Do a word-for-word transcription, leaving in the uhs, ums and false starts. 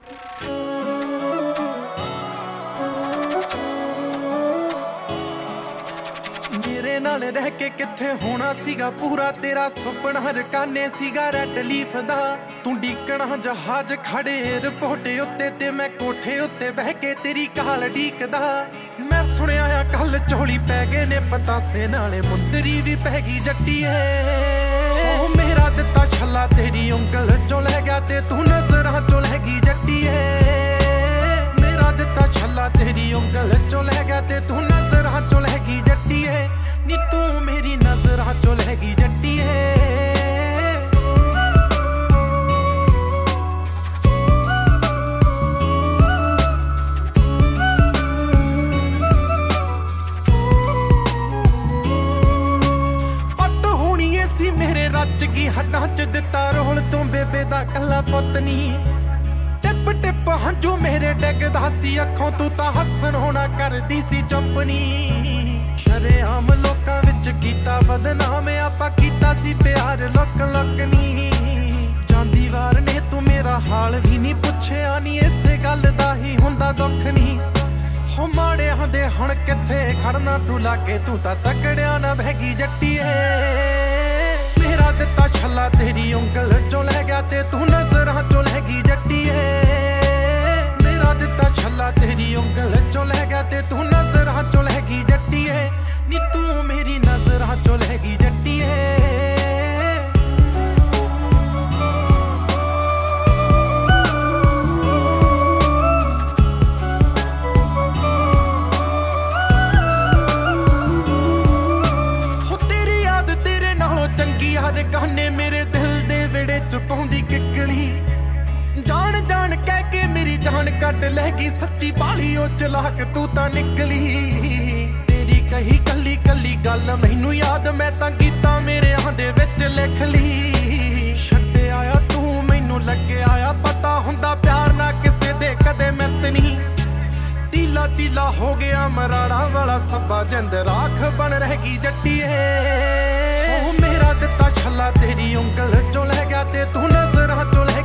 मेरे नाल रह के किथे होना सीगा पूरा तेरा सुपना रकाने सीगा रैड लीफ दा तू डीकना जहाज खड़े एयरपोर्ट उत्ते ते मैं कोठे उत्ते बह के तेरी काल डीकदा मैं सुनिया आ कल झोली पै गए ने पतासे नाले मुंदरी भी पै गई जट्टीए ओ मेरा दिता छला तेरी उंगल चो लै गया ते तू नजरां चो लै गई जट्टीए मेरा दिता छला तेरी उंगल चो लै गया ते तू नजरां चो लै गई जट्टीए नी तू मेरी नजरां चो लै गई जट्टीए रच गई हड्डां च दिता रोल तू बेबे दा कला पुत नी टिप टिप हंजू मेरे डिगदा सी अखों तू तां हसन होना करदी सी चंपनी शरेआम लोकां विच कीता बदनाम आपां कीता सी प्यार लुक लुक नी जांदी वार ने तू मेरा हाल भी नी पुछया नी इसे गल दा ही हुंदा दुख नी हो माड़ियां दे हुण किथे खड़ना तू लागे तू तां तकड़िया ना बह गई जट्टीए मेरा दिता छला तेरी उंगल चो लै गया ते तू नजरां चो लै गई जट्टीए मेरा दिता छला तेरी उंगल चो लै गया ते तू नजरां चो लै गई जट्टीए नी तू मेरी नजरां चो लै गई जट्टीए गाने मेरे दिल दे विड़े च पाउंदी किकली जान जान कह के मेरी जान कट लैगी सच्ची बाली ओ चलाक तू तां निकली तेरी कही कली कली गल मैनू याद मैं तां गीतां मेरे आंदे विच लिख ली छड्डे आया तू मैनू लगे आया पता हुंदा प्यार ना किसे दे कदे मित नहीं तीला तीला हो गया मराड़ा वाला सब्बा जिंद राख बन रह गई जट्टीए मेरा दिता छला तेरी उंगल चो लै गया ते तू नजरां चो